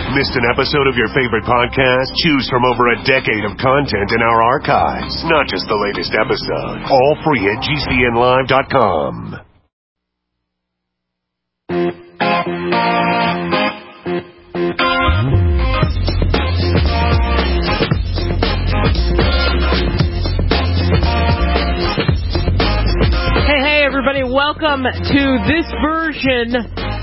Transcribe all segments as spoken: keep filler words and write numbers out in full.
Missed an episode of your favorite podcast? Choose from over a decade of content in our archives, not just the latest episode. All free at G C N live dot com. Hey, hey, everybody. Welcome to this version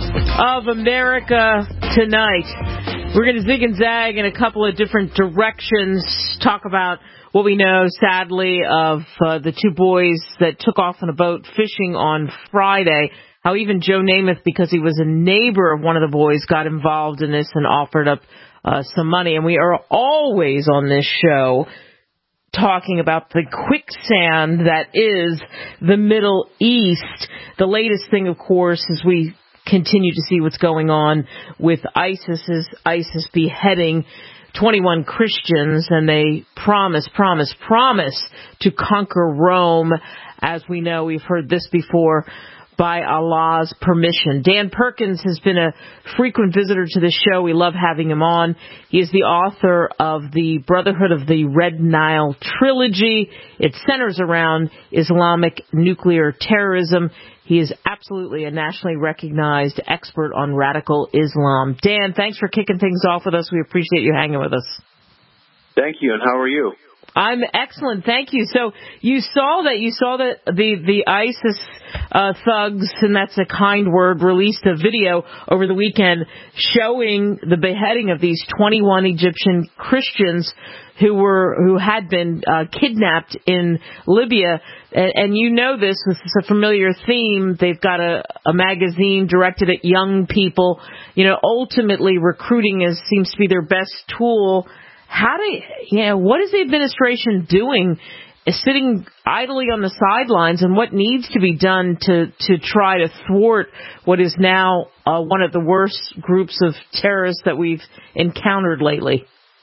of America Tonight. We're going to zig and zag in a couple of different directions, talk about what we know, sadly, of uh, the two boys that took off on a boat fishing on Friday, how even Joe Namath, because he was a neighbor of one of the boys, got involved in this and offered up uh, some money. And we are always on this show talking about the quicksand that is the Middle East. The latest thing, of course, is we continue to see what's going on with ISIS's ISIS beheading twenty-one Christians, and they promise, promise, promise to conquer Rome. As we know, we've heard this before, by Allah's permission. Dan Perkins has been a frequent visitor to the show. We love having him on. He is the author of the Brotherhood of the Red Nile trilogy. It centers around Islamic nuclear terrorism. He is absolutely a nationally recognized expert on radical Islam. Dan, thanks for kicking things off with us. We appreciate you hanging with us. Thank you, and how are you? I'm excellent, thank you. So you saw that you saw that the the ISIS uh, thugs, and that's a kind word, released a video over the weekend showing the beheading of these twenty-one Egyptian Christians who were who had been uh, kidnapped in Libya. And, and you know this, this is a familiar theme. They've got a, a magazine directed at young people. You know, ultimately recruiting is seems to be their best tool. How do you know, what is the administration doing, sitting idly on the sidelines, and what needs to be done to, to try to thwart what is now uh, one of the worst groups of terrorists that we've encountered lately?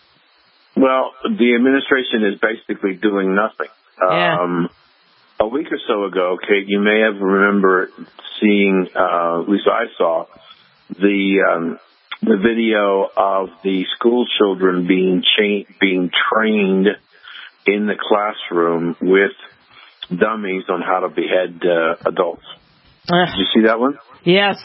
Well, the administration is basically doing nothing. Yeah. Um, a week or so ago, Kate, you may have remember seeing, uh, at least I saw, the um, the video of the school children being cha- being trained in the classroom with dummies on how to behead uh, adults. Uh, Did you see that one? Yes.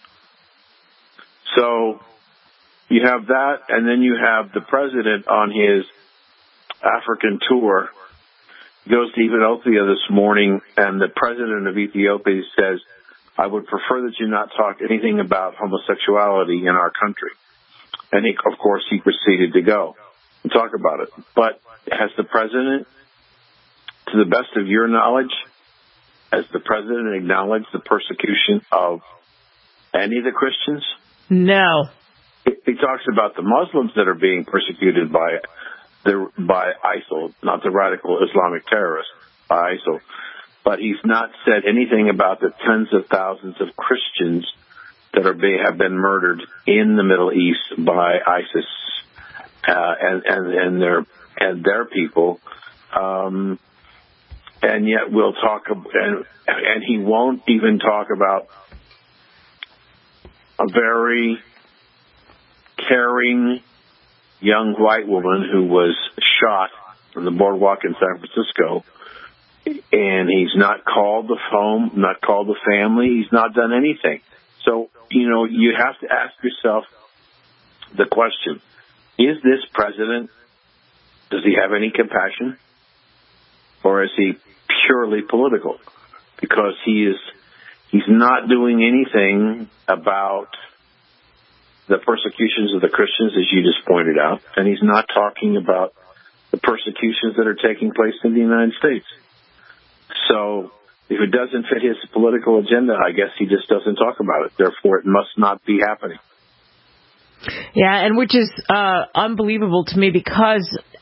So you have that, and then you have the president on his African tour. He goes to Ethiopia this morning, and the president of Ethiopia says, I would prefer that you not talk anything about homosexuality in our country. And, he, of course, he proceeded to go and talk about it. But has the president, to the best of your knowledge, has the president acknowledged the persecution of any of the Christians? No. He, he talks about the Muslims that are being persecuted by the by ISIL, not the radical Islamic terrorists, by ISIL. But he's not said anything about the tens of thousands of Christians that are being, have been murdered in the Middle East by ISIS uh, and, and, and their and their people. Um, and yet we'll talk, and, and he won't even talk about a very caring young white woman who was shot on the boardwalk in San Francisco. And he's not called the home, not called the family. He's not done anything. So, you know, you have to ask yourself the question, is this president, does he have any compassion? Or is he purely political? Because he is, he's not doing anything about the persecutions of the Christians, as you just pointed out. And he's not talking about the persecutions that are taking place in the United States. So if it doesn't fit his political agenda, I guess he just doesn't talk about it. Therefore, it must not be happening. Yeah, and which is uh, unbelievable to me because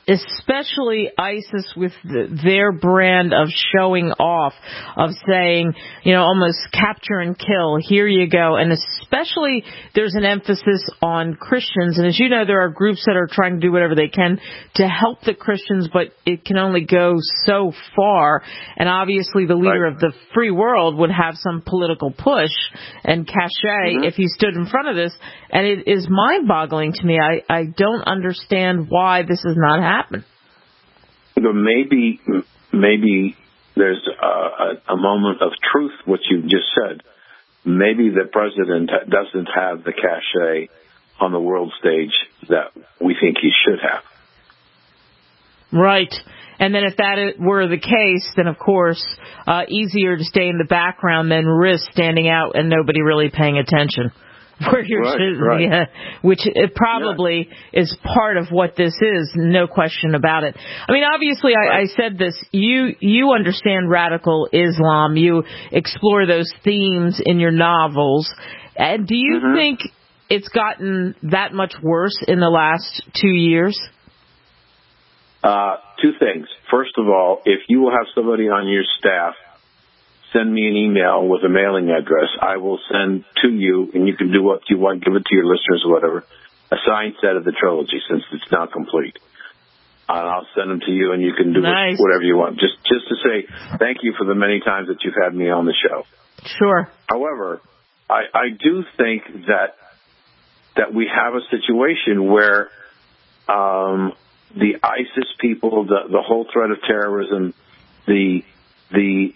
especially ISIS with the, their brand of showing off, of saying, you know, almost capture and kill, here you go. And especially there's an emphasis on Christians. And as you know, there are groups that are trying to do whatever they can to help the Christians, but it can only go so far. And obviously the leader right. of the free world would have some political push and cachet mm-hmm. if he stood in front of this. And it is mind-boggling to me. I, I don't understand why this is not happening. Happen. Maybe, maybe there's a, a moment of truth, what you just said. Maybe the president doesn't have the cachet on the world stage that we think he should have. Right. And then if that were the case, then, of course, uh, easier to stay in the background than risk standing out and nobody really paying attention. Where you're right, sitting, right. Yeah, which it probably yeah. is part of what this is, no question about it. I mean, obviously, I, right. I said this. You you understand radical Islam. You explore those themes in your novels. And do you mm-hmm. think it's gotten that much worse in the last two years? Uh, two things. First of all, if you will have somebody on your staff send me an email with a mailing address, I will send to you, and you can do what you want, give it to your listeners or whatever, a signed set of the trilogy, since it's now complete. And I'll send them to you, and you can do nice. whatever you want. Just just to say thank you for the many times that you've had me on the show. Sure. However, I, I do think that that we have a situation where um, the ISIS people, the, the whole threat of terrorism, the the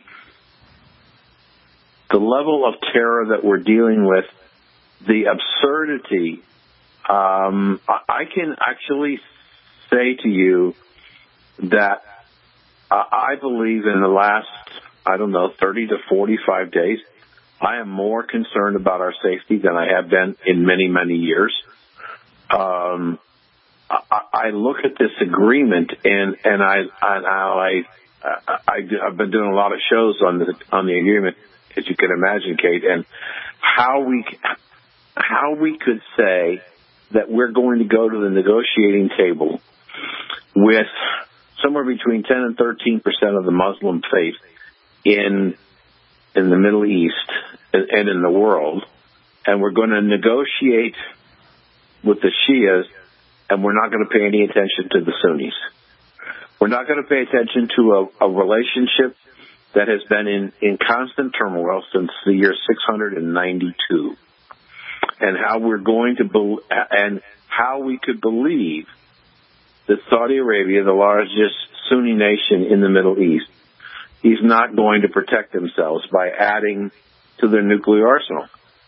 The level of terror that we're dealing with, the absurdity, um, I can actually say to you that uh, I believe in the last, I don't know, thirty to forty-five days, I am more concerned about our safety than I have been in many, many years. Um, I, I look at this agreement, and, and I, and I, I, I, I've been doing a lot of shows on the, on the agreement, as you can imagine, Kate, and how we how we could say that we're going to go to the negotiating table with somewhere between ten and thirteen percent of the Muslim faith in in the Middle East and, and in the world, and we're going to negotiate with the Shias, and we're not going to pay any attention to the Sunnis. We're not going to pay attention to a, a relationship that has been in, in constant turmoil since the year six hundred ninety-two, and how we're going to be, and how we could believe that Saudi Arabia, the largest Sunni nation in the Middle East, is not going to protect themselves by adding to their nuclear arsenal.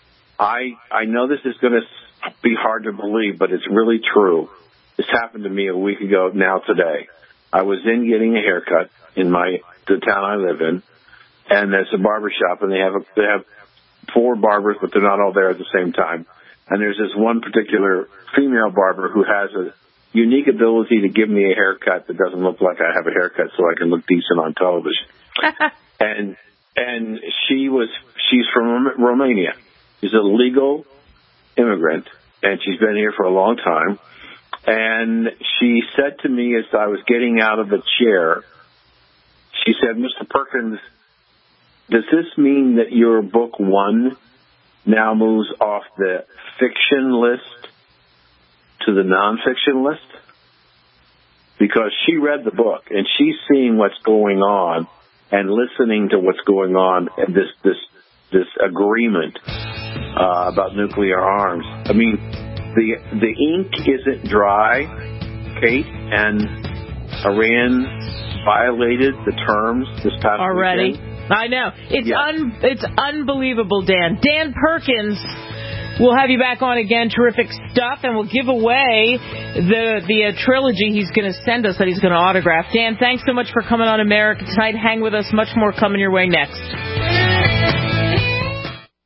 I I know this is going to be hard to believe, but it's really true. This happened to me a week ago now today. I was in getting a haircut in my the town I live in, and there's a barber shop, and they have a, they have four barbers, but they're not all there at the same time. And there's this one particular female barber who has a unique ability to give me a haircut that doesn't look like I have a haircut, so I can look decent on television. and and she was she's from Romania. She's a legal immigrant, and she's been here for a long time. And she said to me as I was getting out of the chair, she said, "Mister Perkins, does this mean that your book one now moves off the fiction list to the nonfiction list?" Because she read the book, and she's seeing what's going on and listening to what's going on, and this this this agreement uh, about nuclear arms. I mean, the the ink isn't dry, Kate, and Iran violated the terms this past already. Weekend. I know. It's yeah. un, it's unbelievable, Dan. Dan Perkins, we'll have you back on again. Terrific stuff, and we'll give away the the uh, trilogy he's going to send us that he's going to autograph. Dan, thanks so much for coming on America Tonight. Hang with us. Much more coming your way next.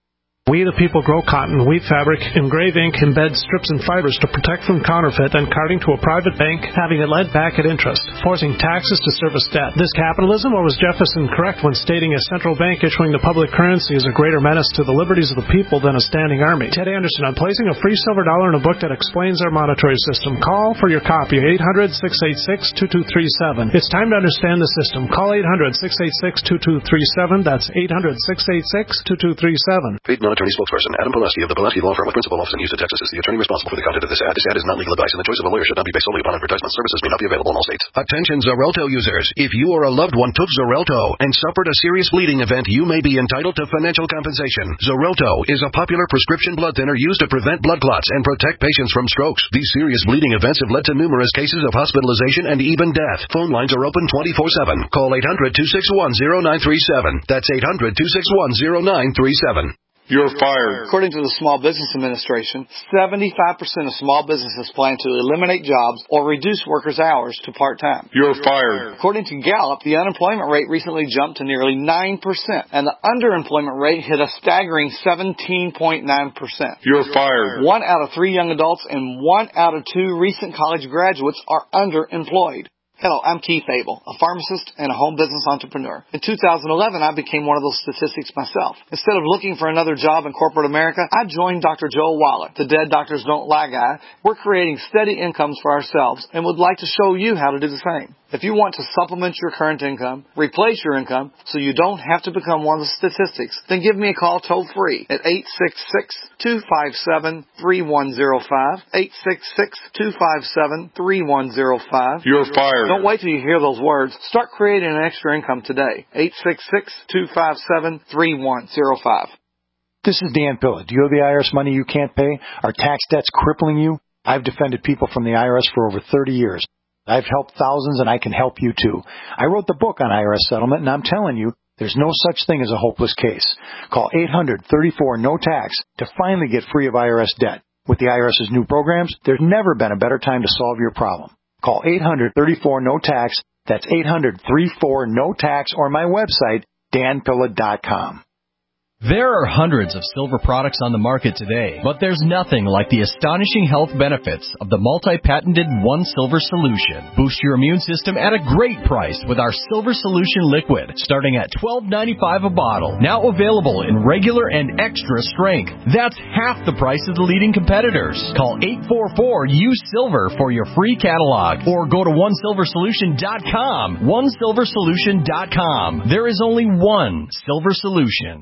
We the people grow cotton, weave fabric, engrave ink, embed strips and fibers to protect from counterfeit and carting to a private bank, having it lent back at interest, forcing taxes to service debt. This capitalism, or was Jefferson correct when stating a central bank issuing the public currency is a greater menace to the liberties of the people than a standing army? Ted Anderson on placing a free silver dollar in a book that explains our monetary system. Call for your copy, eight hundred, six eight six, two two three seven. It's time to understand the system. Call eight hundred, six eight six, two two three seven. That's eight hundred, six eight six, two two three seven. Attorney spokesperson Adam Pileski of the Pileski Law Firm with principal office in Houston, Texas is the attorney responsible for the content of this ad. This ad is not legal advice, and the choice of a lawyer should not be based solely upon advertisement. Services may not be available in all states. Attention Xarelto users. If you or a loved one took Xarelto and suffered a serious bleeding event, you may be entitled to financial compensation. Xarelto is a popular prescription blood thinner used to prevent blood clots and protect patients from strokes. These serious bleeding events have led to numerous cases of hospitalization and even death. Phone lines are open twenty-four seven. Call eight hundred, two six one, zero nine three seven. That's eight hundred, two six one, zero nine three seven. You're fired. According to the Small Business Administration, seventy-five percent of small businesses plan to eliminate jobs or reduce workers' hours to part-time. You're fired. According to Gallup, the unemployment rate recently jumped to nearly nine percent, and the underemployment rate hit a staggering seventeen point nine percent. You're fired. One out of three young adults and one out of two recent college graduates are underemployed. Hello, I'm Keith Abel, a pharmacist and a home business entrepreneur. In two thousand eleven, I became one of those statistics myself. Instead of looking for another job in corporate America, I joined Doctor Joel Wallach, the Dead Doctors Don't Lie guy. We're creating steady incomes for ourselves and would like to show you how to do the same. If you want to supplement your current income, replace your income, so you don't have to become one of the statistics, then give me a call toll-free at eight six six, two five seven, three one zero five, eight six six, two five seven, three one zero five. You're fired. Don't wait till you hear those words. Start creating an extra income today. eight six six, two five seven, three one zero five. This is Dan Pilla. Do you owe the I R S money you can't pay? Are tax debts crippling you? I've defended people from the I R S for over thirty years. I've helped thousands, and I can help you too. I wrote the book on I R S settlement, and I'm telling you, there's no such thing as a hopeless case. Call eight hundred, thirty-four, no tax to finally get free of I R S debt. With the IRS's new programs, there's never been a better time to solve your problem. Call eight hundred, thirty-four, no tax. That's eight hundred, thirty-four, no tax, or my website, dan pilla dot com. There are hundreds of silver products on the market today, but there's nothing like the astonishing health benefits of the multi-patented One Silver Solution. Boost your immune system at a great price with our Silver Solution Liquid, starting at twelve ninety-five a bottle. Now available in regular and extra strength. That's half the price of the leading competitors. Call eight four four, U S I L V E R for your free catalog, or go to one silver solution dot com. one silver solution dot com. There is only one Silver Solution.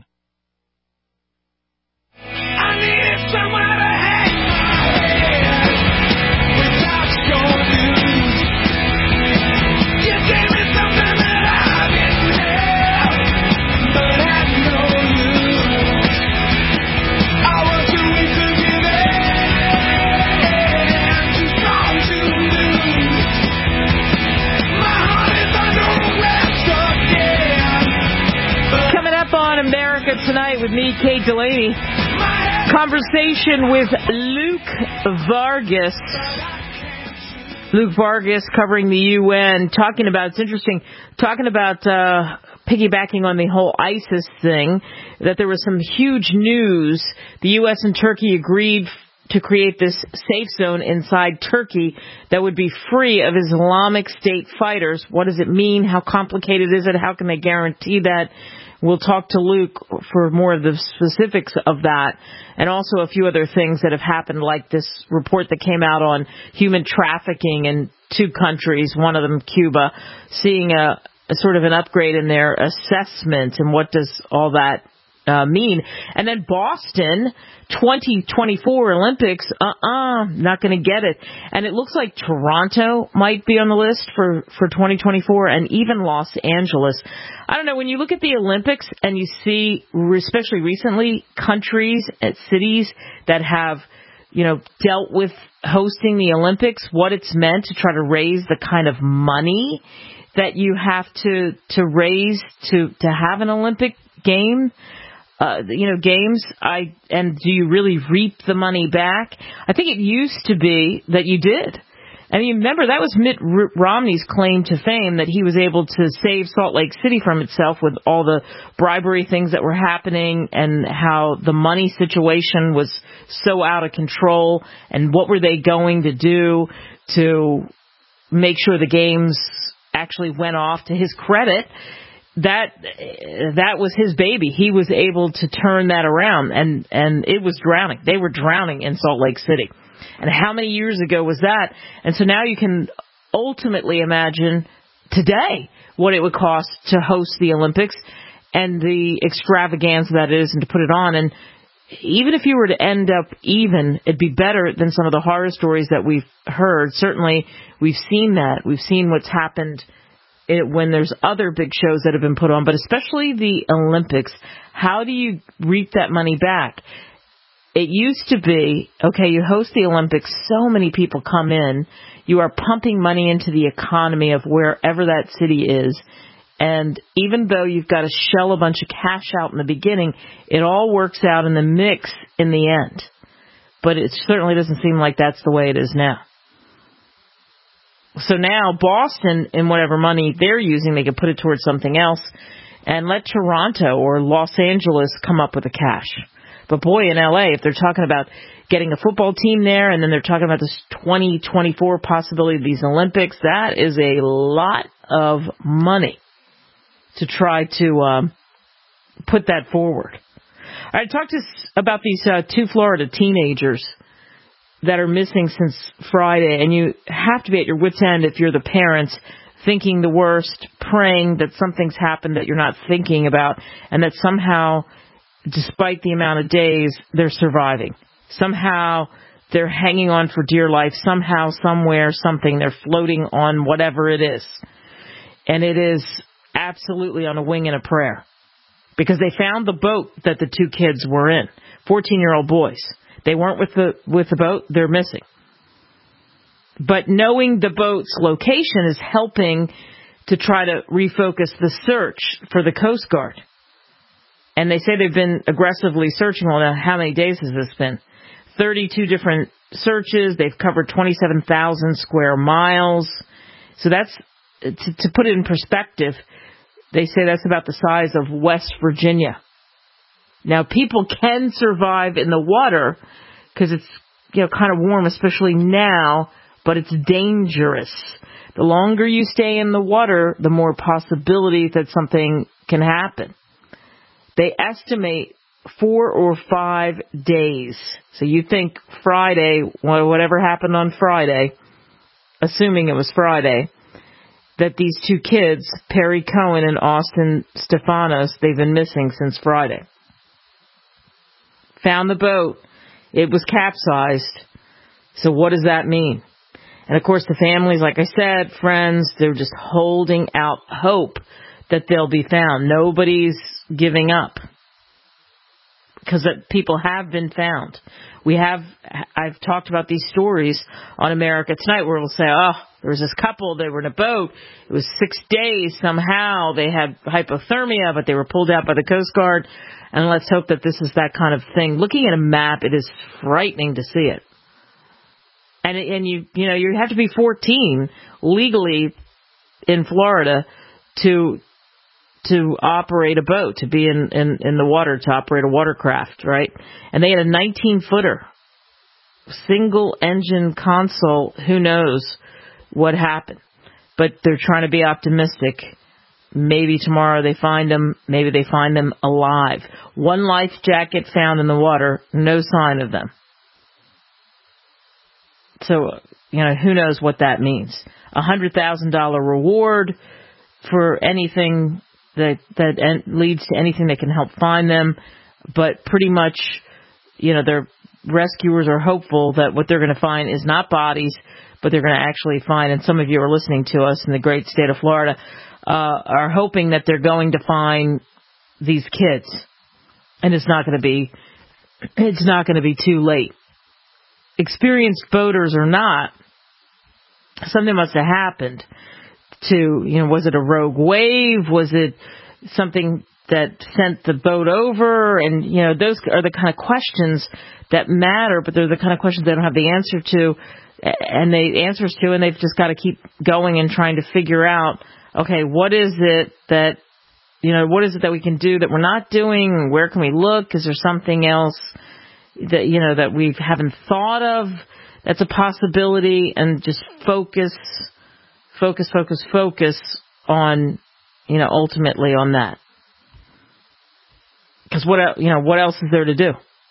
I needed somewhere to hang my head without your news. You gave me something that I didn't have, but had no use. I was too weak to give in, too strong to lose. My heart is under arrest again. Coming up on America Tonight with me, Kate Delaney. Conversation with Luke Vargas. Luke Vargas covering the U N, talking about, it's interesting, talking about uh, piggybacking on the whole ISIS thing, that there was some huge news. The U S and Turkey agreed to create this safe zone inside Turkey that would be free of Islamic State fighters. What does it mean? How complicated is it? How can they guarantee that? We'll talk to Luke for more of the specifics of that, and also a few other things that have happened, like this report that came out on human trafficking in two countries, one of them Cuba, seeing a, a sort of an upgrade in their assessment, and what does all that uh, mean. And then Boston, twenty twenty-four Olympics, uh-uh, not going to get it. And it looks like Toronto might be on the list for, for twenty twenty-four, and even Los Angeles. I don't know, when you look at the Olympics and you see, especially recently, countries and cities that have, you know, dealt with hosting the Olympics, what it's meant to try to raise the kind of money that you have to, to raise to, to have an Olympic game. Uh, you know, games, I, and do you really reap the money back? I think it used to be that you did. I mean, remember, that was Mitt Romney's claim to fame, that he was able to save Salt Lake City from itself with all the bribery things that were happening and how the money situation was so out of control, and what were they going to do to make sure the games actually went off. To his credit, that that was his baby. He was able to turn that around, and, and it was drowning. They were drowning in Salt Lake City. And how many years ago was that? And so now you can ultimately imagine today what it would cost to host the Olympics and the extravaganza that it is and to put it on. And even if you were to end up even, it'd be better than some of the horror stories that we've heard. Certainly, we've seen that. We've seen what's happened when there's other big shows that have been put on, but especially the Olympics. How do you reap that money back? It used to be, okay, you host the Olympics, so many people come in, you are pumping money into the economy of wherever that city is, and even though you've got to shell a bunch of cash out in the beginning, it all works out in the mix in the end. But it certainly doesn't seem like that's the way it is now. So now Boston, in whatever money they're using, they can put it towards something else, and let Toronto or Los Angeles come up with the cash. But boy, in L A, if they're talking about getting a football team there, and then they're talking about this twenty twenty-four possibility of these Olympics, that is a lot of money to try to um, put that forward. I talked to us about these uh, two Florida teenagers that are missing since Friday, and you have to be at your wit's end if you're the parents, thinking the worst, praying that something's happened that you're not thinking about, and that somehow, despite the amount of days, they're surviving. Somehow they're hanging on for dear life. Somehow, somewhere, something, they're floating on whatever it is. And it is absolutely on a wing and a prayer. Because they found the boat that the two kids were in, fourteen-year-old boys. They weren't with the with the boat, they're missing. But knowing the boat's location is helping to try to refocus the search for the Coast Guard. And they say they've been aggressively searching. Well, now, how many days has this been? thirty-two different searches. They've covered twenty-seven thousand square miles. So that's, to, to put it in perspective, they say that's about the size of West Virginia. Now, people can survive in the water because it's, you know, kind of warm, especially now, but it's dangerous. The longer you stay in the water, the more possibility that something can happen. They estimate four or five days. So you think Friday, whatever happened on Friday, assuming it was Friday, that these two kids, Perry Cohen and Austin Stefanos, they've been missing since Friday. Found the boat. It was capsized. So what does that mean? And of course the families, like I said, friends, they're just holding out hope that they'll be found. Nobody's giving up. Because people have been found. We have, I've talked about these stories on America Tonight where we'll say, oh, there was this couple, they were in a boat, it was six days, somehow they had hypothermia, but they were pulled out by the Coast Guard, and let's hope that this is that kind of thing. Looking at a map, it is frightening to see it. And, and you, you know, you have to be fourteen legally in Florida to, to operate a boat, to be in, in, in the water, to operate a watercraft, right? And they had a nineteen-footer, single-engine console. Who knows what happened? But they're trying to be optimistic. Maybe tomorrow they find them. Maybe they find them alive. One life jacket found in the water, no sign of them. So, you know, who knows what that means? A one hundred thousand dollars reward for anything that that leads to anything that can help find them, but pretty much, you know, their rescuers are hopeful that what they're going to find is not bodies, but they're going to actually find, and some of you are listening to us in the great state of Florida, uh, are hoping that they're going to find these kids, and it's not going to be, it's not going to be too late. Experienced boaters or not, something must have happened. To, you know, was it a rogue wave? Was it something that sent the boat over? And, you know, those are the kind of questions that matter, but they're the kind of questions they don't have the answer to. and they answers to, and they've just got to keep going and trying to figure out, okay, what is it that, you know, what is it that we can do that we're not doing? Where can we look? Is there something else that, you know, that we haven't thought of that's a possibility? And just focus, focus, focus, focus on, you know, ultimately on that. Because what, you know, what else is there to do?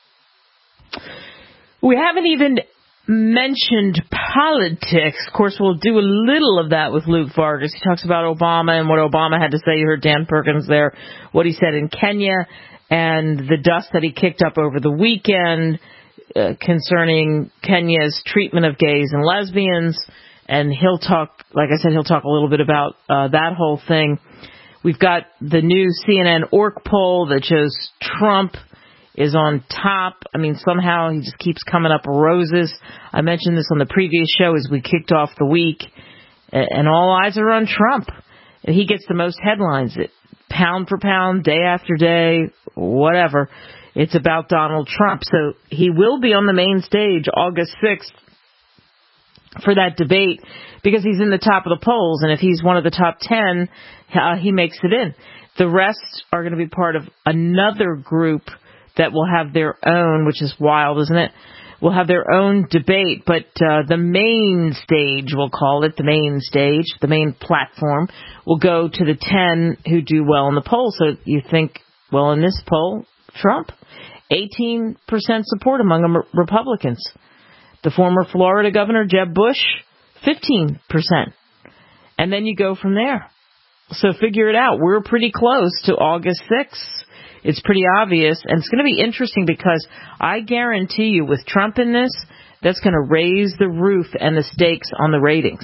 We haven't even mentioned politics. Of course, we'll do a little of that with Luke Vargas. He talks about Obama and what Obama had to say. You heard Dan Perkins there, what he said in Kenya, and the dust that he kicked up over the weekend uh, concerning Kenya's treatment of gays and lesbians. And he'll talk, like I said, he'll talk a little bit about uh, that whole thing. We've got the new C N N Orc poll that shows Trump is on top. I mean, somehow he just keeps coming up roses. I mentioned this on the previous show as we kicked off the week, and all eyes are on Trump. And he gets the most headlines, pound for pound, day after day, whatever. It's about Donald Trump. So he will be on the main stage August sixth for that debate because he's in the top of the polls, and if he's one of the top ten, uh, he makes it in. The rest are going to be part of another group that will have their own, which is wild, isn't it? Will have their own debate, but uh, the main stage, we'll call it, the main stage, the main platform, will go to the ten who do well in the poll. So you think, well, in this poll, Trump, eighteen percent support among Republicans. The former Florida Governor, Jeb Bush, fifteen percent. And then you go from there. So figure it out. We're pretty close to August sixth. It's pretty obvious, and it's going to be interesting because I guarantee you with Trump in this, that's going to raise the roof and the stakes on the ratings.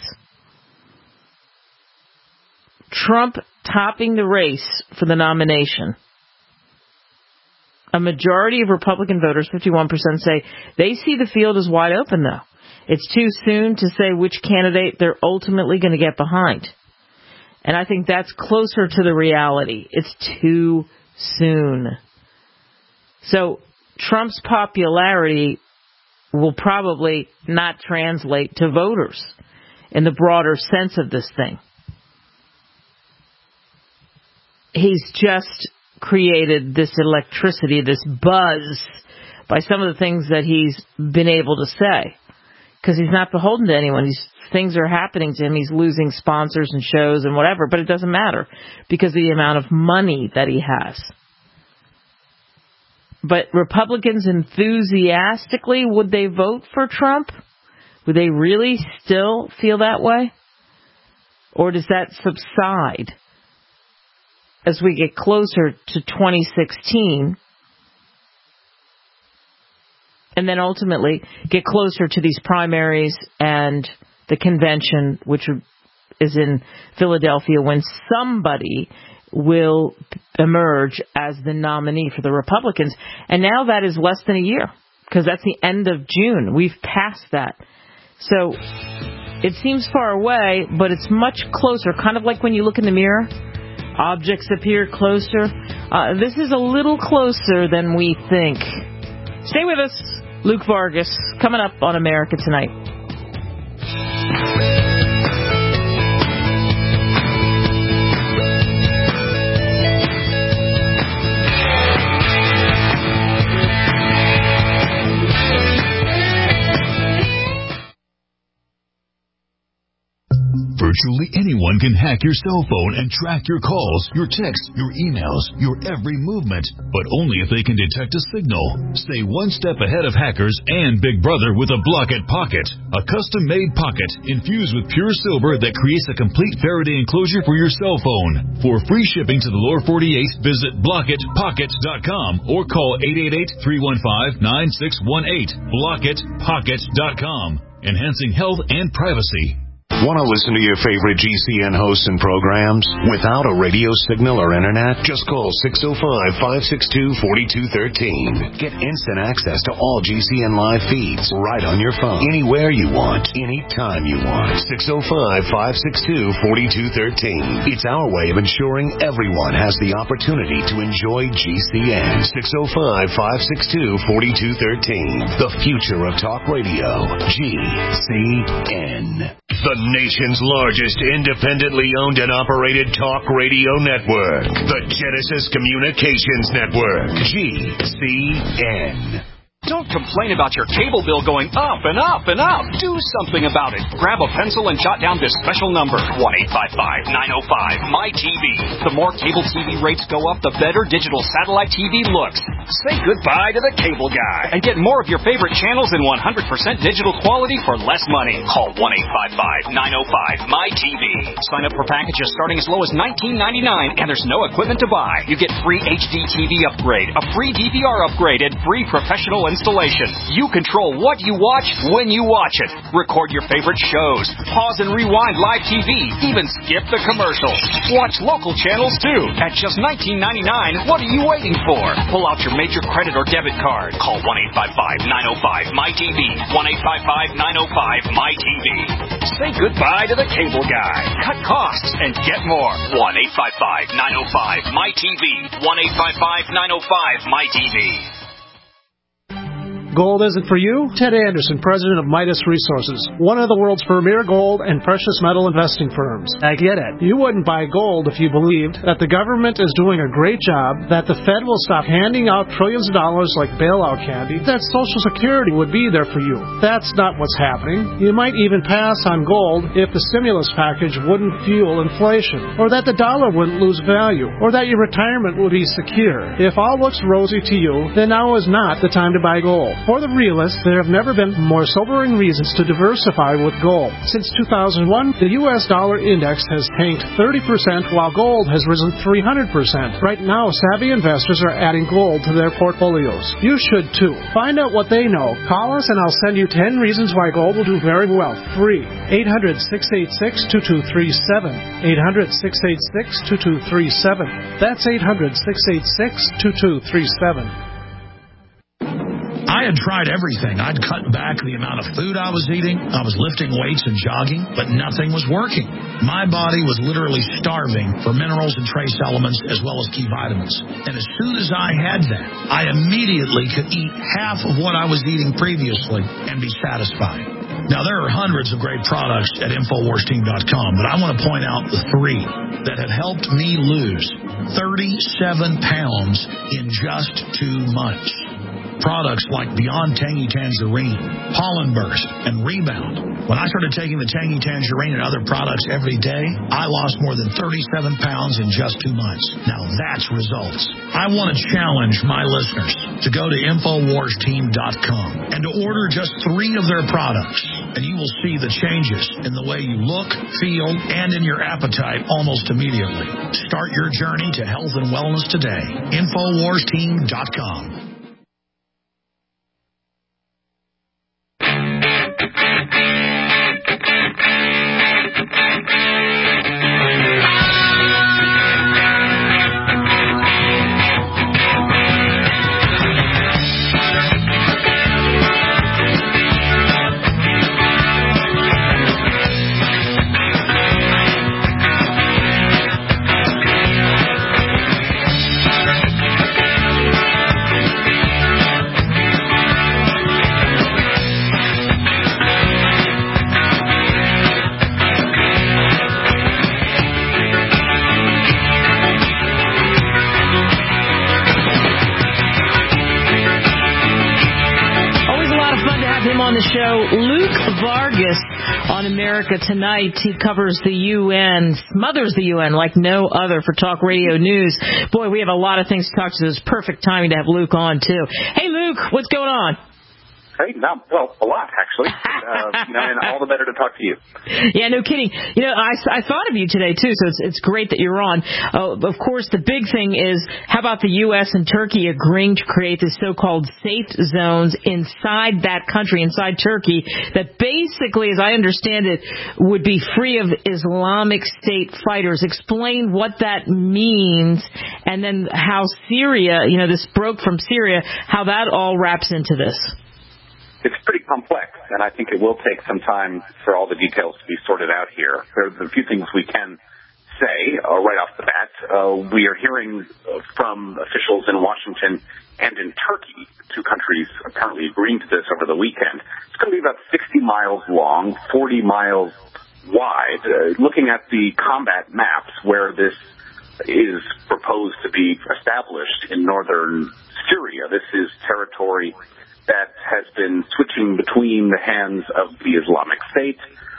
Trump topping the race for the nomination. A majority of Republican voters, fifty-one percent, say they see the field as wide open, though. It's too soon to say which candidate they're ultimately going to get behind. And I think that's closer to the reality. It's too soon. So Trump's popularity will probably not translate to voters in the broader sense of this thing. He's just created this electricity, this buzz by some of the things that he's been able to say. Because he's not beholden to anyone. These things are happening to him. He's losing sponsors and shows and whatever, but it doesn't matter because of the amount of money that he has. But Republicans enthusiastically, would they vote for Trump? Would they really still feel that way? Or does that subside as we get closer to twenty sixteen? And then ultimately get closer to these primaries and the convention, which is in Philadelphia, when somebody will emerge as the nominee for the Republicans. And now that is less than a year, because that's the end of June. We've passed that. So it seems far away, but it's much closer, kind of like when you look in the mirror. Objects appear closer. Uh, this is a little closer than we think. Stay with us. Luke Vargas, coming up on America Tonight. Virtually anyone can hack your cell phone and track your calls, your texts, your emails, your every movement, but only if they can detect a signal. Stay one step ahead of hackers and Big Brother with a Blockit Pocket, a custom-made pocket infused with pure silver that creates a complete Faraday enclosure for your cell phone. For free shipping to the lower forty-eight, visit blockit pocket dot com or call eight eight eight, three one five, nine six one eight. blockit pocket dot com, enhancing health and privacy. Want to listen to your favorite G C N hosts and programs without a radio signal or internet? Just call six oh five, five six two, four two one three. Get instant access to all G C N live feeds right on your phone, anywhere you want, anytime you want. six oh five, five six two, four two one three. It's our way of ensuring everyone has the opportunity to enjoy G C N. six oh five, five six two, four two one three. The future of talk radio. G C N. The nation's largest independently owned and operated talk radio network. The Genesis Communications Network. G C N. Don't complain about your cable bill going up and up and up. Do something about it. Grab a pencil and jot down this special number, one eight five five, nine oh five, M Y T V. The more cable T V rates go up, the better digital satellite T V looks. Say goodbye to the cable guy and get more of your favorite channels in one hundred percent digital quality for less money. Call one eight five five, nine oh five, M Y T V. Sign up for packages starting as low as nineteen ninety-nine, and there's no equipment to buy. You get free H D T V upgrade, a free D V R upgrade, and free professional installation. You control what you watch when you watch it. Record your favorite shows. Pause and rewind live T V. Even skip the commercials. Watch local channels too. At just nineteen ninety-nine, what are you waiting for? Pull out your major credit or debit card. Call one eight five five, nine oh five, M Y T V. one eight five five, nine oh five, M Y T V. Say goodbye to the cable guy. Cut costs and get more. one eight five five, nine oh five, M Y T V. one eight five five, nine oh five, M Y T V. Gold isn't for you? Ted Anderson, president of Midas Resources, one of the world's premier gold and precious metal investing firms. I get it. You wouldn't buy gold if you believed that the government is doing a great job, that the Fed will stop handing out trillions of dollars like bailout candy, that Social Security would be there for you. That's not what's happening. You might even pass on gold if the stimulus package wouldn't fuel inflation, or that the dollar wouldn't lose value, or that your retirement would be secure. If all looks rosy to you, then now is not the time to buy gold. For the realists, there have never been more sobering reasons to diversify with gold. Since two thousand one, the U S dollar index has tanked thirty percent while gold has risen three hundred percent. Right now, savvy investors are adding gold to their portfolios. You should too. Find out what they know. Call us and I'll send you ten reasons why gold will do very well. Free. eight hundred, six eight six, two two three seven. eight hundred, six eight six, two two three seven. That's eight hundred, six eight six, two two three seven. I had tried everything. I'd cut back the amount of food I was eating. I was lifting weights and jogging, but nothing was working. My body was literally starving for minerals and trace elements as well as key vitamins. And as soon as I had that, I immediately could eat half of what I was eating previously and be satisfied. Now, there are hundreds of great products at Infowars Team dot com, but I want to point out the three that have helped me lose thirty-seven pounds in just two months. Products like Beyond Tangy Tangerine, Pollen Burst, and Rebound. When I started taking the Tangy Tangerine and other products every day, I lost more than thirty-seven pounds in just two months. Now that's results. I want to challenge my listeners to go to Infowars Team dot com and to order just three of their products, and you will see the changes in the way you look, feel, and in your appetite almost immediately. Start your journey to health and wellness today. Infowars Team dot com. America Tonight. He covers the U N, smothers the U N like no other for Talk Radio News. Boy, we have a lot of things to talk to. It's perfect timing to have Luke on, too. Hey, Luke, what's going on? say? No, well, a lot, actually. uh, you know, and all the better to talk to you. Yeah, no kidding. You know, I, I thought of you today, too, so it's, it's great that you're on. Uh, of course, the big thing is, how about the U S and Turkey agreeing to create the so-called safe zones inside that country, inside Turkey, that basically, as I understand it, would be free of Islamic State fighters. Explain what that means, and then how Syria, you know, this broke from Syria, how that all wraps into this. It's pretty complex, and I think it will take some time for all the details to be sorted out here. There's a few things we can say uh, right off the bat. Uh, we are hearing from officials in Washington and in Turkey, two countries apparently agreeing to this over the weekend. It's going to be about sixty miles long, forty miles wide. Uh, looking at the combat maps where this is proposed to be established in northern Syria, this is territory that has been switching between the hands of the Islamic State,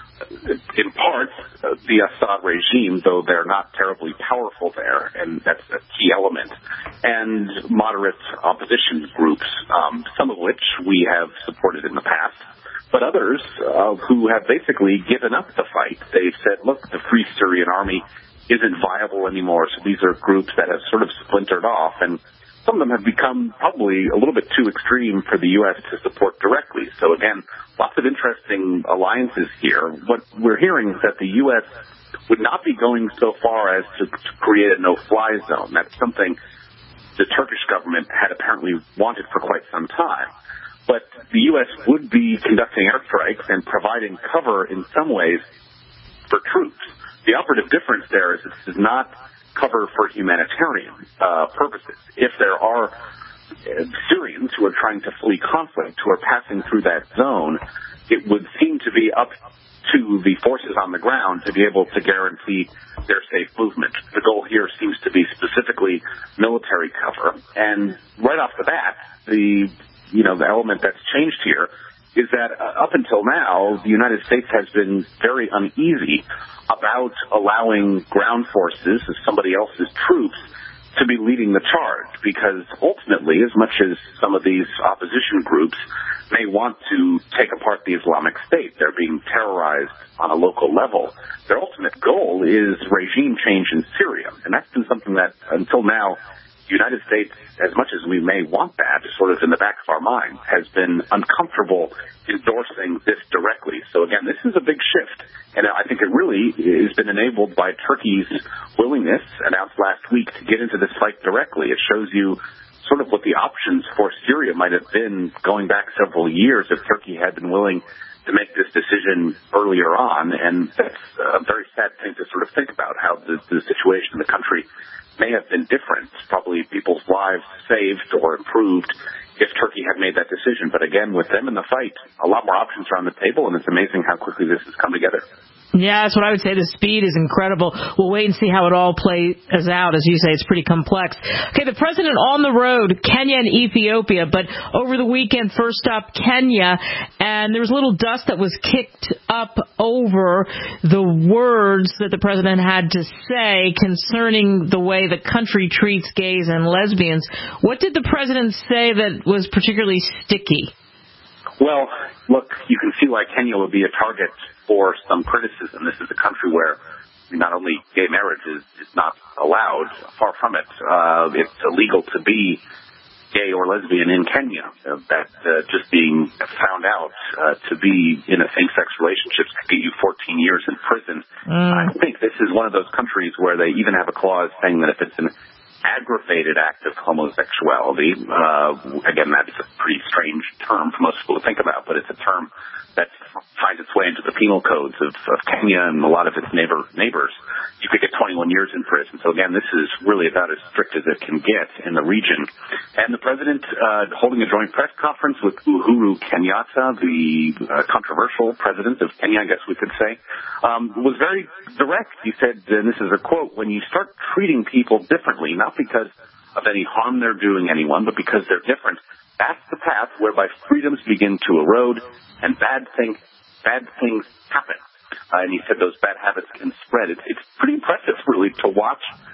in part uh, the Assad regime, though they're not terribly powerful there, and that's a key element, and moderate opposition groups, um, some of which we have supported in the past, but others uh, who have basically given up the fight. They've said, look, the Free Syrian Army isn't viable anymore, so these are groups that have sort of splintered off, and some of them have become probably a little bit too extreme for the U S to support directly. So again, lots of interesting alliances here. What we're hearing is that the U S would not be going so far as to, to create a no-fly zone. That's something the Turkish government had apparently wanted for quite some time. But the U S would be conducting airstrikes and providing cover in some ways for troops. The operative difference there is this is not cover for humanitarian uh, purposes. If there are uh, Syrians who are trying to flee conflict who are passing through that zone, it would seem to be up to the forces on the ground to be able to guarantee their safe movement. The goal here seems to be specifically military cover. And right off the bat, the you know the element that's changed here is that uh, up until now, the United States has been very uneasy about allowing ground forces, as somebody else's troops, to be leading the charge, because ultimately, as much as some of these opposition groups may want to take apart the Islamic State, they're being terrorized on a local level, their ultimate goal is regime change in Syria. And that's been something that, until now, the United States, as much as we may want that, sort of in the back of our mind, has been uncomfortable endorsing this directly. So again, this is a big shift, and I think it really has been enabled by Turkey's willingness, announced last week, to get into this fight directly. It shows you sort of what the options for Syria might have been going back several years if Turkey had been willing to make this decision earlier on, and that's a very sad thing to sort of think about, how the, the situation in the country may have been different, probably people's lives saved or improved if Turkey had made that decision. But again, with them in the fight, a lot more options are on the table, and it's amazing how quickly this has come together. Yeah, that's what I would say. The speed is incredible. We'll wait and see how it all plays out. As you say, it's pretty complex. Okay, the president on the road, Kenya and Ethiopia, but over the weekend, first up, Kenya, and there was a little dust that was kicked up over the words that the president had to say concerning the way the country treats gays and lesbians. What did the president say that was particularly sticky? Well, look, you can see why Kenya would be a target for some criticism. This is a country where not only gay marriage is, is not allowed, far from it, uh, it's illegal to be gay or lesbian in Kenya. Uh, that uh, just being found out uh, to be in a same-sex relationship could get you fourteen years in prison. Mm. I think this is one of those countries where they even have a clause saying that if it's an aggravated act of homosexuality, uh, again, that's a pretty strange term for most people to think about, but it's a term that finds its way into the penal codes of, of Kenya and a lot of its neighbor neighbors. You could get twenty-one years in prison. So again, this is really about as strict as it can get in the region. And the president, uh, holding a joint press conference with Uhuru Kenyatta, the uh, controversial president of Kenya, I guess we could say, um, was very direct. He said, and this is a quote, "When you start treating people differently, not because of any harm they're doing anyone, but because they're different, that's the path whereby freedoms begin to erode and bad things, bad things happen." Uh, and he said those bad habits can spread. It's, it's pretty impressive, really, to watch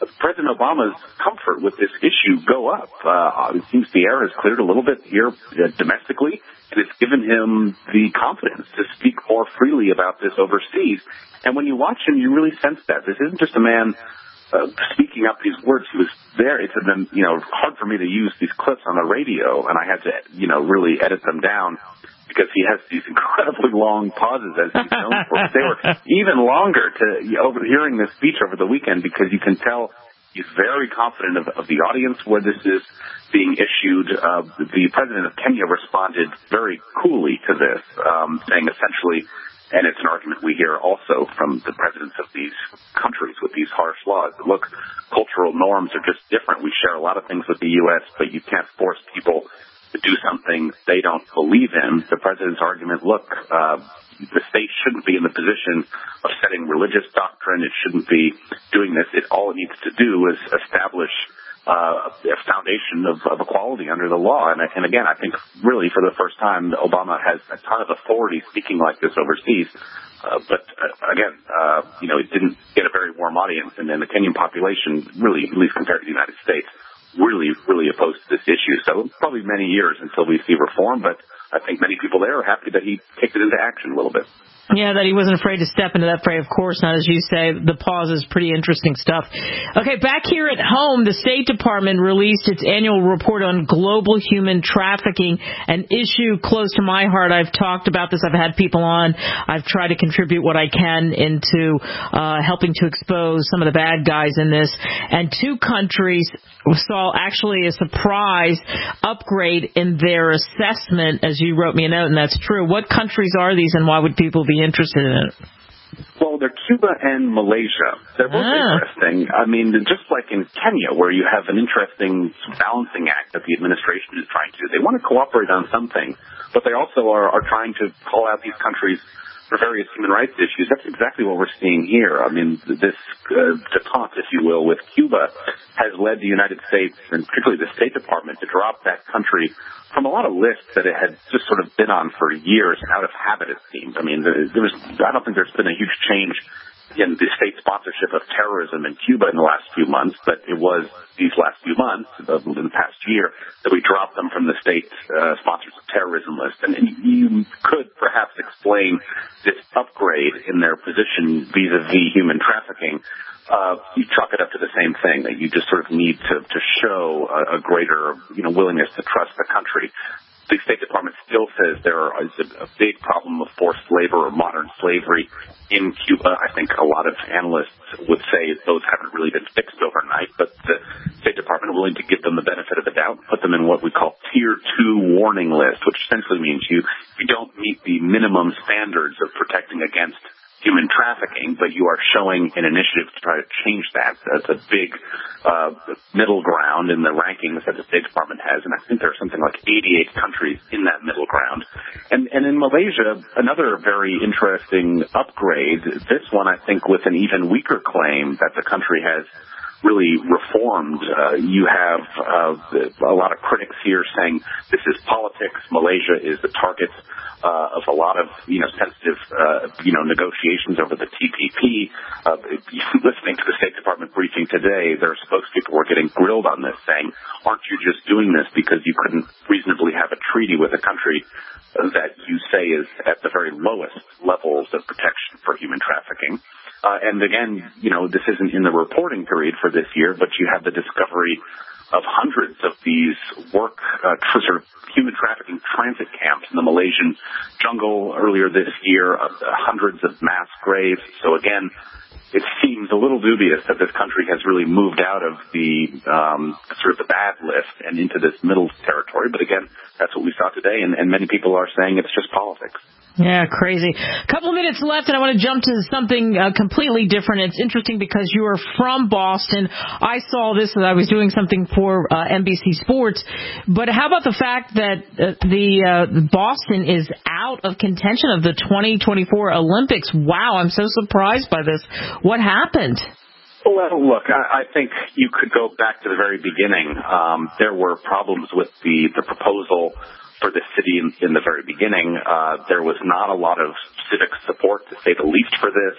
President Obama's comfort with this issue go up. Uh, it seems the air has cleared a little bit here uh, domestically, and it's given him the confidence to speak more freely about this overseas. And when you watch him, you really sense that. This isn't just a man uh, speaking up these words. He was there. It's been, you know, hard for me to use these clips on the radio, and I had to, you know, really edit them down because he has these incredibly long pauses, as he's known for. They were even longer to you know, hearing this speech over the weekend because you can tell he's very confident of, of the audience where this is being issued. Uh, the president of Kenya responded very coolly to this, um, saying essentially, and it's an argument we hear also from the presidents of these countries with these harsh laws. Look, cultural norms are just different. We share a lot of things with the U S, but you can't force people to do something they don't believe in. The president's argument, look, uh, the state shouldn't be in the position of setting religious doctrine. It shouldn't be doing this. It all it needs to do is establish uh, a foundation of, of equality under the law. And, and again, I think really for the first time, Obama has a ton of authority speaking like this overseas. Uh, but uh, again, uh, you know, it didn't get a very warm audience, and then the Kenyan population, really, at least compared to the United States, really, really opposed to this issue. So probably many years until we see reform, but I think many people there are happy that he kicked it into action a little bit. Yeah, that he wasn't afraid to step into that fray. Of course not. As you say, the pause is pretty interesting stuff. Okay, back here at home, the State Department released its annual report on global human trafficking, an issue close to my heart. I've talked about this. I've had people on. I've tried to contribute what I can into uh, helping to expose some of the bad guys in this. And two countries saw actually a surprise upgrade in their assessment, as you wrote me a note, and that's true. What countries are these, and why would people be interested in it? Well, they're Cuba and Malaysia. They're both ah. interesting. I mean, just like in Kenya, where you have an interesting balancing act that the administration is trying to do. They want to cooperate on something, but they also are, are trying to call out these countries for various human rights issues. That's exactly what we're seeing here. I mean, this uh, detente, if you will, with Cuba has led the United States, and particularly the State Department, to drop that country from a lot of lists that it had just sort of been on for years, and out of habit, it seems. I mean, there, there was, I don't think there's been a huge change in the state sponsorship of terrorism in Cuba in the last few months, but it was these last few months, in the past year, that we dropped them from the state uh, sponsors of terrorism list. And, and you could perhaps explain this upgrade in their position vis-a-vis human trafficking. Uh, you chalk it up to the same thing, that you just sort of need to, to show a, a greater, you know, willingness to trust the country. The State Department still says there is a, a big problem of forced labor or modern slavery in Cuba. I think a lot of analysts would say those haven't really been fixed overnight, but the State Department is willing to give them the benefit of the doubt, put them in what we call Tier two warning list, which essentially means you, you don't meet the minimum standards of protecting against human trafficking, but you are showing an initiative to try to change that. That's a big uh, middle ground in the rankings that the State Department has, and I think there are something like eighty-eight countries in that middle ground. And, and in Malaysia, another very interesting upgrade, this one I think with an even weaker claim that the country has really reformed. Uh, you have uh, a lot of critics here saying this is politics. Malaysia is the target uh, of a lot of, you know, sensitive, uh, you know, negotiations over the T P P. Uh, listening to the State Department briefing today, their spokespeople were getting grilled on this, saying, aren't you just doing this because you couldn't reasonably have a treaty with a country that you say is at the very lowest levels of protection for human trafficking? Uh, and again, you know, this isn't in the reporting period for this year, but you have the discovery of hundreds of these work, uh, sort of human trafficking transit camps in the Malaysian jungle earlier this year, uh, hundreds of mass graves. So again, it seems a little dubious that this country has really moved out of the um, sort of the bad list and into this middle territory. But again, that's what we saw today, and, and many people are saying it's just politics. Yeah, crazy. A couple minutes left, and I want to jump to something uh, completely different. It's interesting because you are from Boston. I saw this as I was doing something for uh, N B C Sports. But how about the fact that uh, the uh, Boston is out of contention of the twenty twenty-four Olympics? Wow, I'm so surprised by this. What happened? Well, look, I, I think you could go back to the very beginning. Um, there were problems with the, the proposal for the city in, in the very beginning. Uh, there was not a lot of civic support, to say the least, for this.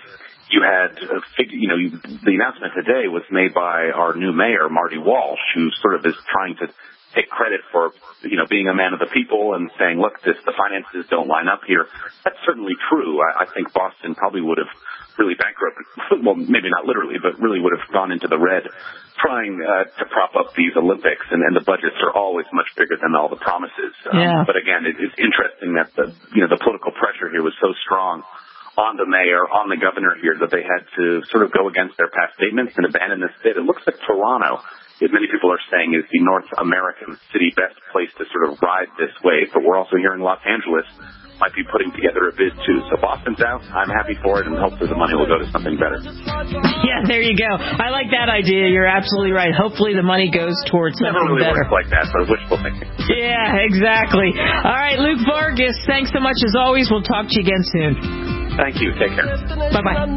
you had, uh, fig- you know, you, the announcement today was made by our new mayor, Marty Walsh, who sort of is trying to take credit for, you know, being a man of the people and saying, look, this, the finances don't line up here. That's certainly true. I, I think Boston probably would have really bankrupted, well, maybe not literally, but really would have gone into the red trying uh, to prop up these Olympics, and, and the budgets are always much bigger than all the promises. Um, yeah. But again, it, it's interesting that the, you know, the political pressure here was so strong on the mayor, on the governor here, that they had to sort of go against their past statements and abandon this bid. It looks like Toronto, as many people are saying, is the North American city best place to sort of ride this wave, but we're also hearing Los Angeles might be putting together a bid too. So Boston's out. I'm happy for it, and hopefully the money will go to something better. Yeah, there you go. I like that idea. You're absolutely right. Hopefully the money goes towards something Never really better. works like that, but wishful thinking. Yeah, exactly. All right, Luke Vargas, thanks so much as always. We'll talk to you again soon. Thank you. Take care. Bye-bye.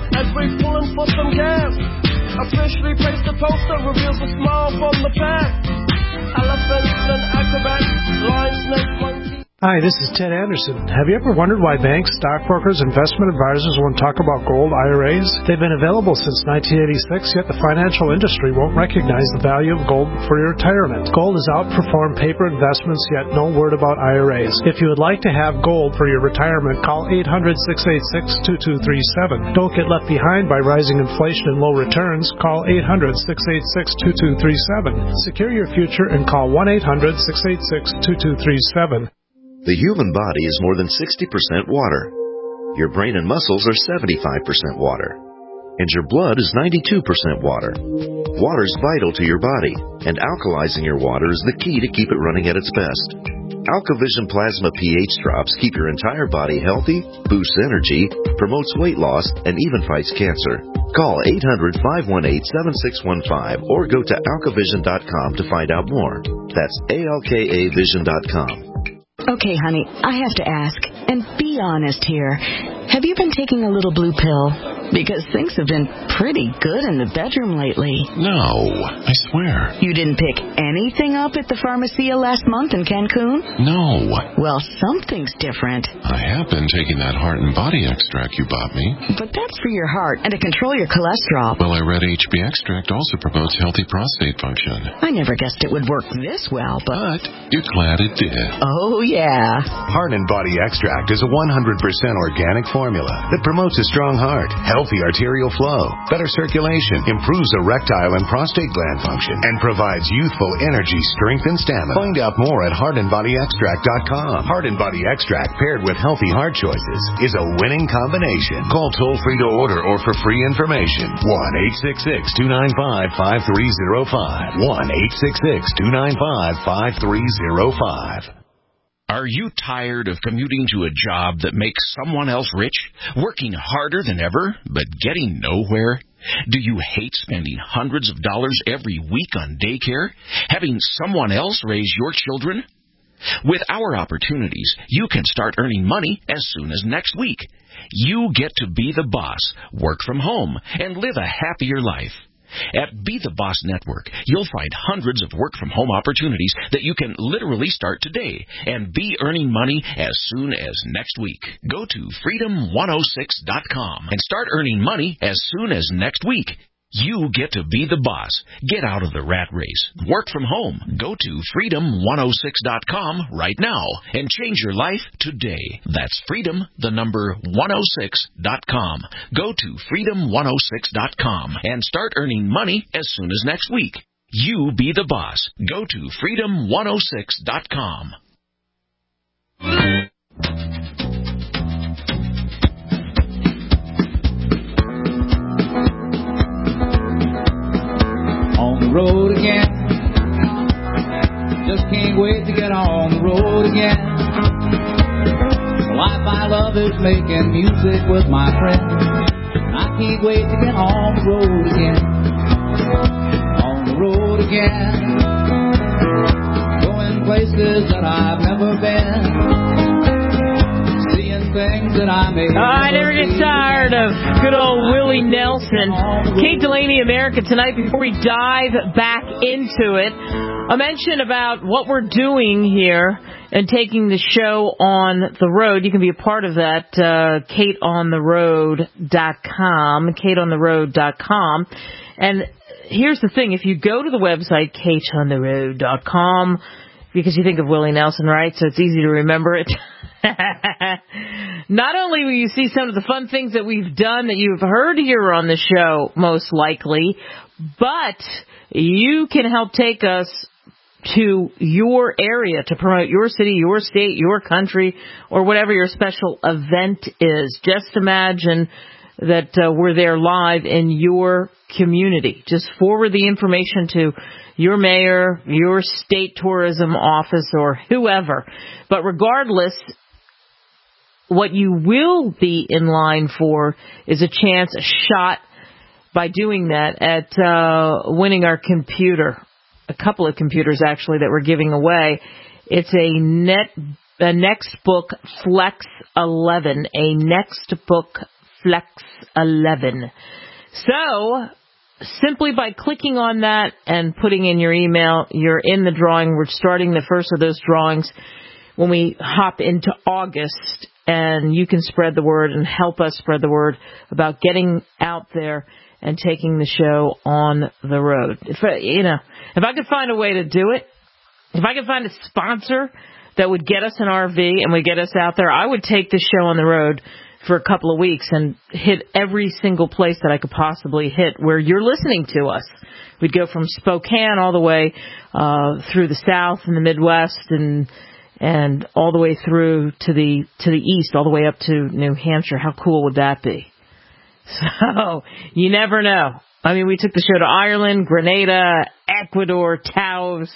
Officially placed the poster, reveals a smile from the pack. Elephants and acrobats, lion, snake, monkey. Hi, this is Ted Anderson. Have you ever wondered why banks, stockbrokers, investment advisors won't talk about gold I R As? They've been available since nineteen eighty-six, yet the financial industry won't recognize the value of gold for your retirement. Gold has outperformed paper investments, yet no word about I R As. If you would like to have gold for your retirement, call eight hundred, six eight six, two two three seven. Don't get left behind by rising inflation and low returns. Call eight hundred, six eight six, two two three seven. Secure your future and call one eight hundred, six eight six, two two three seven. The human body is more than sixty percent water. Your brain and muscles are seventy-five percent water. And your blood is ninety-two percent water. Water is vital to your body, and alkalizing your water is the key to keep it running at its best. AlkaVision Plasma pH drops keep your entire body healthy, boosts energy, promotes weight loss, and even fights cancer. Call eight hundred, five one eight, seven six one five or go to alkavision dot com to find out more. That's A L K A vision dot com. Okay, honey, I have to ask, and be honest here. Have you been taking a little blue pill? Because things have been pretty good in the bedroom lately. No, I swear. You didn't pick anything up at the Pharmacia last month in Cancun? No. Well, something's different. I have been taking that heart and body extract you bought me. But that's for your heart and to control your cholesterol. Well, I read H B extract also promotes healthy prostate function. I never guessed it would work this well, but... But you're glad it did. Oh, yeah. Heart and Body Extract is a one hundred percent organic formula that promotes a strong heart, healthy arterial flow, better circulation, improves erectile and prostate gland function, and provides youthful energy, strength, and stamina. Find out more at heart and body extract dot com. Heart and Body Extract paired with healthy heart choices is a winning combination. Call toll-free to order or for free information. one eight six six, two nine five, five three zero five. one eight six six, two nine five, five three zero five. Are you tired of commuting to a job that makes someone else rich, working harder than ever, but getting nowhere? Do you hate spending hundreds of dollars every week on daycare, having someone else raise your children? With our opportunities, you can start earning money as soon as next week. You get to be the boss, work from home, and live a happier life. At Be the Boss Network, you'll find hundreds of work-from-home opportunities that you can literally start today and be earning money as soon as next week. Go to freedom one oh six dot com and start earning money as soon as next week. You get to be the boss. Get out of the rat race. Work from home. Go to freedom one oh six dot com right now and change your life today. That's freedom, the number one oh six dot com. Go to freedom one oh six dot com and start earning money as soon as next week. You be the boss. Go to freedom one oh six dot com. On the road again. Just can't wait to get on the road again. The life I love is making music with my friends. I can't wait to get on the road again. On the road again. Going places that I've never been. Things that I may oh, I never get tired of good old Willie Nelson. Kate Delaney, America Tonight. Before we dive back into it, a mention about what we're doing here and taking the show on the road. You can be a part of that, uh, kate on the road dot com, kate on the road dot com. And here's the thing, if you go to the website, kate on the road dot com, because you think of Willie Nelson, right? So it's easy to remember it. Not only will you see some of the fun things that we've done that you've heard here on the show, most likely, but you can help take us to your area to promote your city, your state, your country, or whatever your special event is. Just imagine that uh, we're there live in your community. Just forward the information to your mayor, your state tourism office, or whoever. But regardless, what you will be in line for is a chance, a shot by doing that at uh, winning our computer. A couple of computers, actually, that we're giving away. It's a net a Nextbook Flex eleven, a Nextbook Flex eleven. So, simply by clicking on that and putting in your email, you're in the drawing. We're starting the first of those drawings when we hop into August, and you can spread the word and help us spread the word about getting out there and taking the show on the road. If I, you know, if I could find a way to do it, if I could find a sponsor that would get us an R V and would get us out there, I would take the show on the road for a couple of weeks and hit every single place that I could possibly hit where you're listening to us. We'd go from Spokane all the way uh, through the South and the Midwest and and all the way through to the to the east, all the way up to New Hampshire. How cool would that be? So, you never know. I mean, we took the show to Ireland, Grenada, Ecuador, Taos,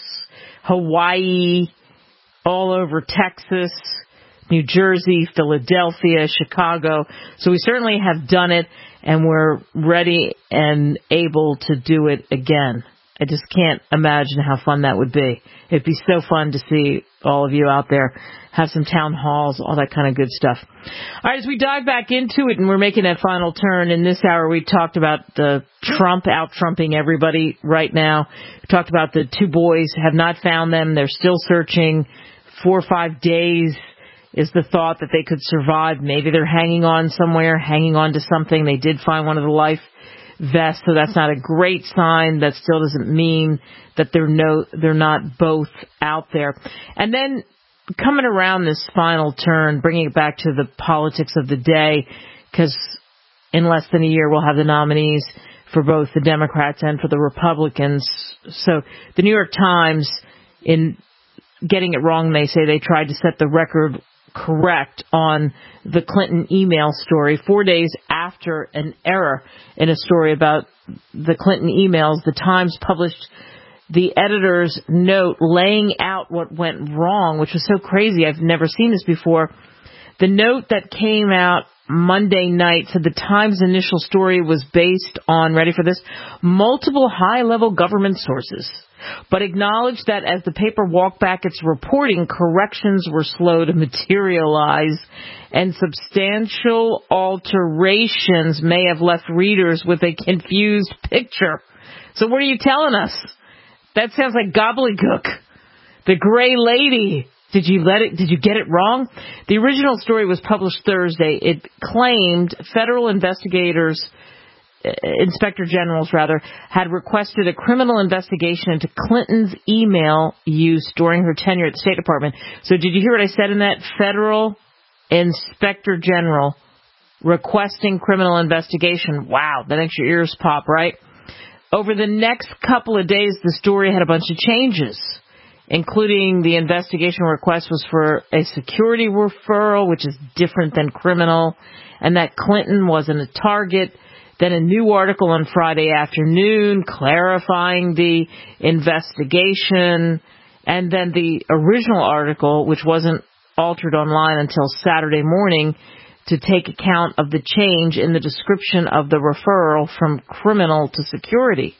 Hawaii, all over Texas, New Jersey, Philadelphia, Chicago. So we certainly have done it, and we're ready and able to do it again. I just can't imagine how fun that would be. It'd be so fun to see all of you out there, have some town halls, all that kind of good stuff. All right, as we dive back into it, and we're making that final turn, in this hour we talked about the Trump out-Trumping everybody right now. We talked about the two boys, have not found them. They're still searching. Four or five days is the thought that they could survive. Maybe they're hanging on somewhere, hanging on to something. They did find one of the life vests, so that's not a great sign. That still doesn't mean that they're no, they're not both out there. And then coming around this final turn, bringing it back to the politics of the day, because in less than a year we'll have the nominees for both the Democrats and for the Republicans. So the New York Times, in getting it wrong, they say they tried to set the record correct on the Clinton email story four days after an error in a story about the Clinton emails. The Times published the editor's note laying out what went wrong, which was so crazy. I've never seen this before. The note that came out Monday night said the Times' initial story was based on, ready for this, multiple high-level government sources, but acknowledged that as the paper walked back its reporting, corrections were slow to materialize, and substantial alterations may have left readers with a confused picture. So what are you telling us? That sounds like gobbledygook. The Gray Lady. Did you let it? Did you get it wrong? The original story was published Thursday. It claimed federal investigators, uh, inspector generals rather, had requested a criminal investigation into Clinton's email use during her tenure at the State Department. So did you hear what I said in that? Federal inspector general requesting criminal investigation. Wow, that makes your ears pop, right? Over the next couple of days, the story had a bunch of changes, including the investigation request was for a security referral, which is different than criminal, and that Clinton wasn't a target. Then a new article on Friday afternoon clarifying the investigation, and then the original article, which wasn't altered online until Saturday morning, to take account of the change in the description of the referral from criminal to security.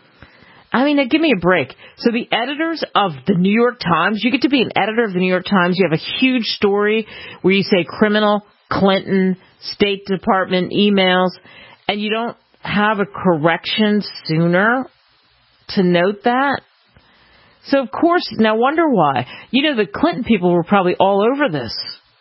I mean, give me a break. So the editors of the New York Times, you get to be an editor of the New York Times. You have a huge story where you say criminal, Clinton, State Department emails, and you don't have a correction sooner to note that. So, of course, now wonder why. You know, the Clinton people were probably all over this.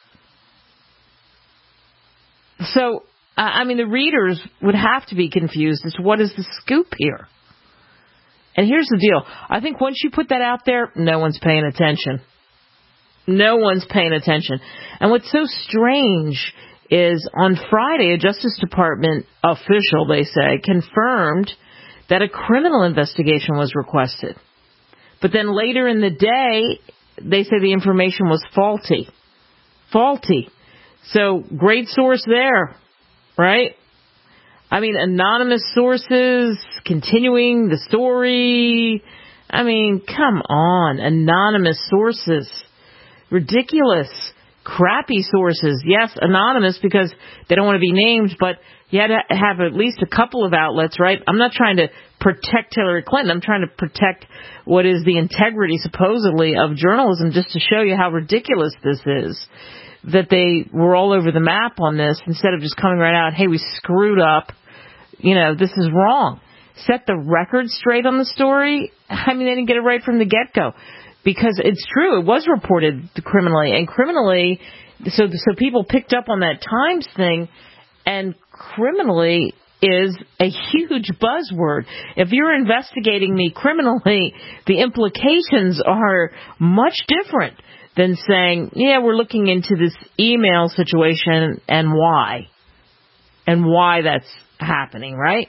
So, I mean, the readers would have to be confused as to what is the scoop here. And here's the deal. I think once you put that out there, no one's paying attention. No one's paying attention. And what's so strange is on Friday, a Justice Department official, they say, confirmed that a criminal investigation was requested. But then later in the day, they say the information was faulty. Faulty. So, great source there, right? I mean, anonymous sources, continuing the story. I mean, come on, anonymous sources. Ridiculous. Crappy sources. Yes, anonymous because they don't want to be named, but you had to have at least a couple of outlets, right? I'm not trying to protect Hillary Clinton. I'm trying to protect what is the integrity, supposedly, of journalism, just to show you how ridiculous this is, that they were all over the map on this instead of just coming right out, hey, we screwed up. You know, this is wrong. Set the record straight on the story. I mean, they didn't get it right from the get-go. Because it's true, it was reported criminally, and criminally, so so people picked up on that Times thing, and criminally is a huge buzzword. If you're investigating me criminally, the implications are much different than saying, yeah, we're looking into this email situation and why, and why that's happening, right?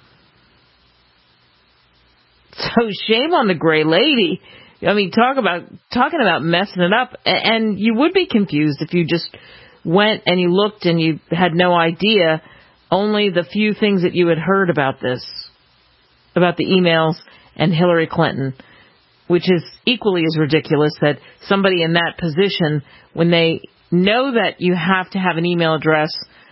So shame on the gray lady. I mean, talk about talking about messing it up, and you would be confused if you just went and you looked and you had no idea, only the few things that you had heard about this, about the emails and Hillary Clinton, which is equally as ridiculous that somebody in that position, when they know that you have to have an email address,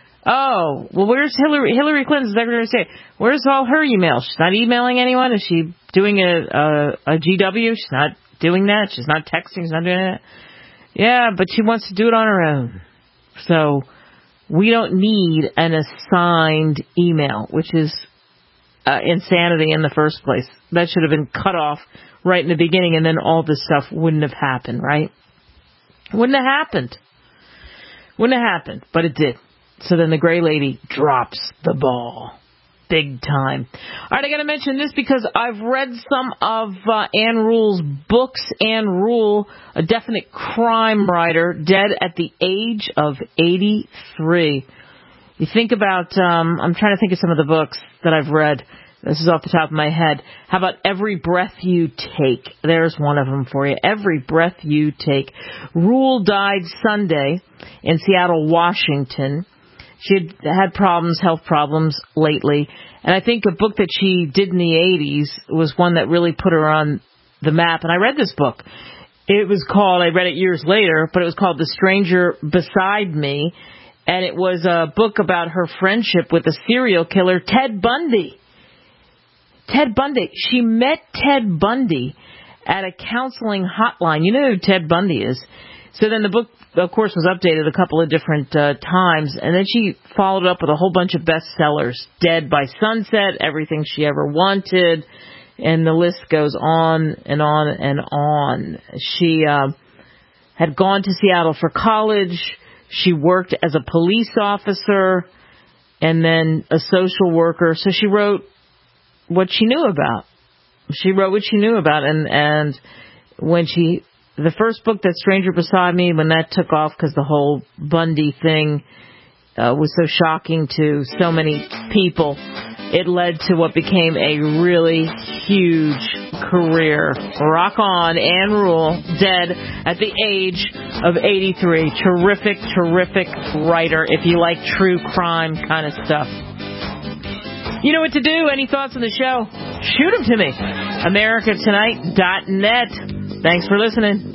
oh, well, where's Hillary, Hillary Clinton's Secretary of State? Where's all her emails? She's not emailing anyone? Is she doing a, a, a G W? She's not doing that. She's not texting. She's not doing that. Yeah, but she wants to do it on her own. So we don't need an assigned email, which is uh, insanity in the first place. That should have been cut off right in the beginning, and then all this stuff wouldn't have happened, right? Wouldn't have happened. Wouldn't have happened, but it did. So then the gray lady drops the ball. Big time. All right, I got to mention this because I've read some of uh, Ann Rule's books. Ann Rule, a definite crime writer, dead at the age of eighty-three. You think about, um, I'm trying to think of some of the books that I've read. This is off the top of my head. How about Every Breath You Take? There's one of them for you. Every Breath You Take. Rule died Sunday in Seattle, Washington. She had had problems, health problems lately. And I think a book that she did in the eighties was one that really put her on the map. And I read this book. It was called, I read it years later, but it was called The Stranger Beside Me. And it was a book about her friendship with a serial killer, Ted Bundy. Ted Bundy. She met Ted Bundy at a counseling hotline. You know who Ted Bundy is. So then the book, of course, was updated a couple of different uh, times, and then she followed up with a whole bunch of bestsellers. Dead by Sunset, Everything She Ever Wanted, and the list goes on and on and on. She uh, had gone to Seattle for college. She worked as a police officer and then a social worker. So she wrote what she knew about. She wrote what she knew about, and, and when she... The first book, That Stranger Beside Me, when that took off because the whole Bundy thing uh, was so shocking to so many people, it led to what became a really huge career. Rock on, Ann Rule, dead at the age of eighty-three. Terrific, terrific writer if you like true crime kind of stuff. You know what to do. Any thoughts on the show? Shoot them to me. America Tonight dot net. Thanks for listening.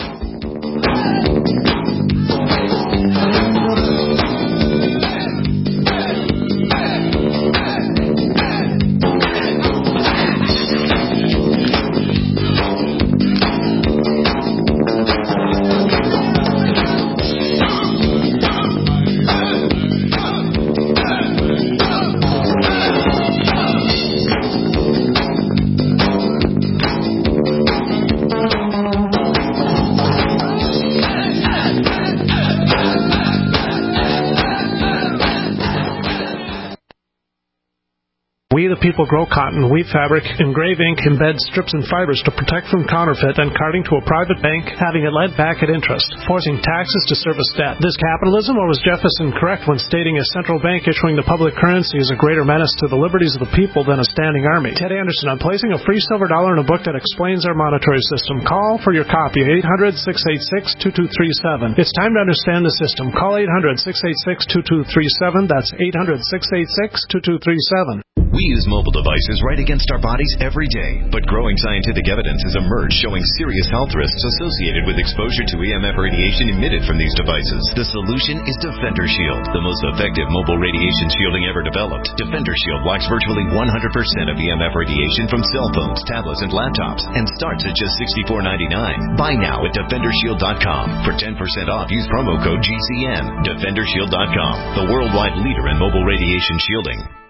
We the people grow cotton, weave fabric, engrave ink, embed strips and fibers to protect from counterfeit and carting to a private bank, having it lent back at interest, forcing taxes to service debt. This capitalism, or was Jefferson correct when stating a central bank issuing the public currency is a greater menace to the liberties of the people than a standing army? Ted Anderson on placing a free silver dollar in a book that explains our monetary system. Call for your copy, eight hundred, six eight six, two two three seven. It's time to understand the system. Call eight hundred, six eight six, two two three seven. That's eight hundred, six eight six, two two three seven. We use mobile devices right against our bodies every day, but growing scientific evidence has emerged showing serious health risks associated with exposure to E M F radiation emitted from these devices. The solution is Defender Shield, the most effective mobile radiation shielding ever developed. Defender Shield blocks virtually one hundred percent of E M F radiation from cell phones, tablets, and laptops, and starts at just sixty-four ninety-nine. Buy now at defender shield dot com. For ten percent off, use promo code G C N. defender shield dot com, the worldwide leader in mobile radiation shielding.